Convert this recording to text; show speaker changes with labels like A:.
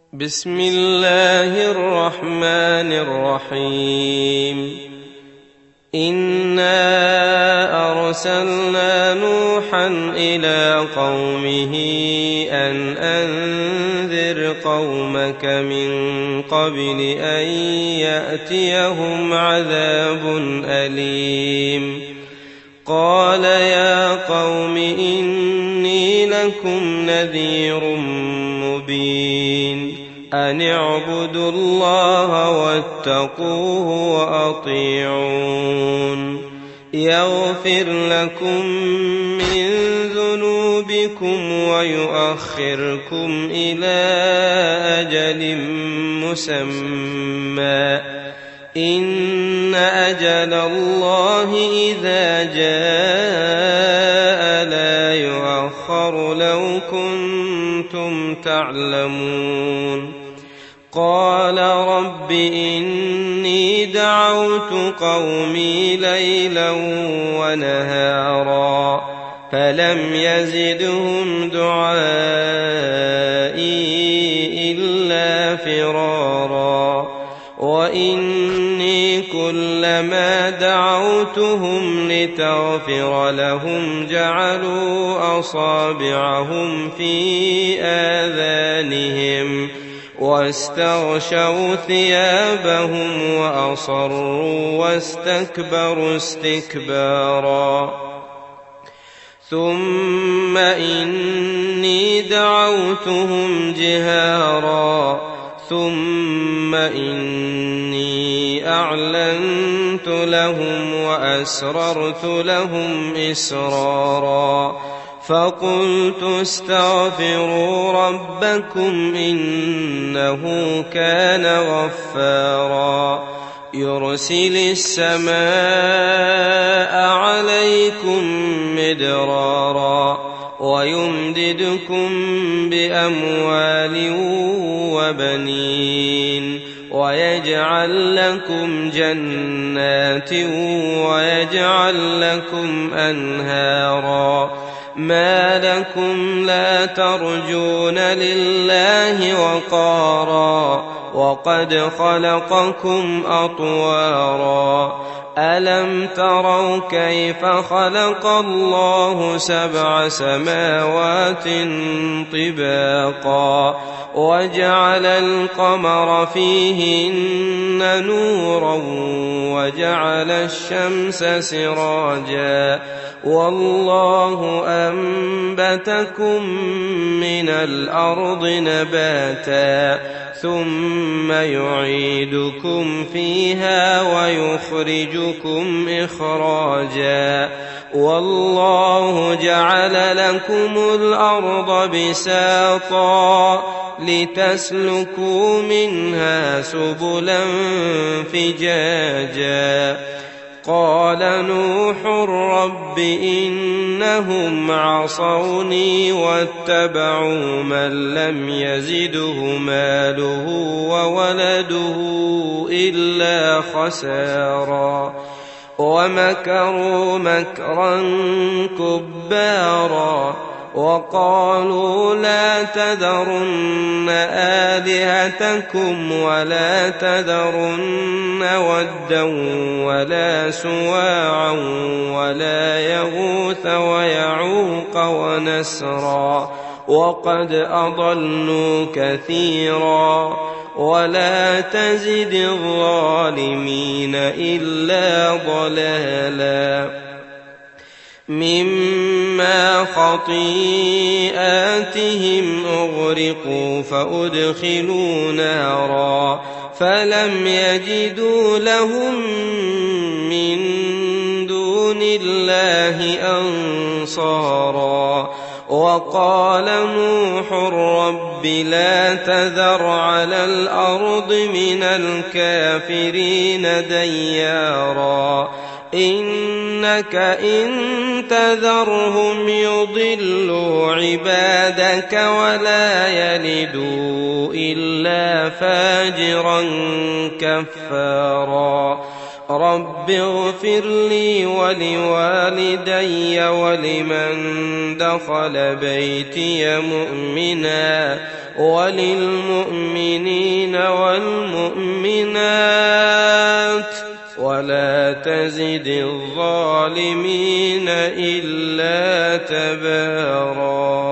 A: بسم الله الرحمن الرحيم إنا أرسلنا نوحا إلى قومه أن أنذر قومك من قبل أن يأتيهم عذاب أليم قال يا قوم إني لكم نذير مبين أن اعبدوا الله واتقوه وأطيعون يغفر لكم من ذنوبكم ويؤخركم إلى أجل مسمى إن أجل الله إذا جاء لا يؤخر لو كنتم تعلمون قال رب إني دعوت قومي ليلا ونهارا فلم يزدهم دعائي إلا فرارا وإني كلما دعوتهم لتغفر لهم جعلوا أصابعهم في آذانهم واستغشوا ثيابهم وأصروا واستكبروا استكبارا ثم إني دعوتهم جهارا ثم إني أعلنت لهم وأسررت لهم إسرارا فقلت استغفروا ربكم إنه كان غفارا يرسل السماء عليكم مدرارا ويمددكم بأموال وبنين ويجعل لكم جنات ويجعل لكم أنهارا ما لكم لا ترجون لله وقارا وقد خلقكم أطوارا ألم تروا كيف خلق الله 7 سماوات طباقا وجعل القمر فيهن نورا وجعل الشمس سراجا والله أنبتكم من الأرض نباتا ثم يعيدكم فيها ويخرجكم إخراجا والله جعل لكم الأرض بساطا لتسلكوا منها سبلا فجاجا قال نوح رب إنهم عصوني واتبعوا من لم يزده ماله وولده إلا خسارا ومكروا مكرا كبارا وقالوا لا تذرن آلهتكم ولا تذرن ودا ولا سواعا ولا يغوث ويعوق ونسرا وقد أضلوا كثيرا ولا تزد الظالمين إلا ضلالا مما خطيئاتهم أغرقوا فأدخلوا نارا فلم يجدوا لهم من دون الله أنصارا وقال نوح رب لا تذر على الأرض من الكافرين ديارا إنك إن تذرهم يضلوا عبادك ولا يلدوا إلا فاجرا كفارا رب اغفر لي ولوالدي ولمن دخل بيتي مؤمنا وللمؤمنين والمؤمنات ولا تزد الظالمين إلا تباراً.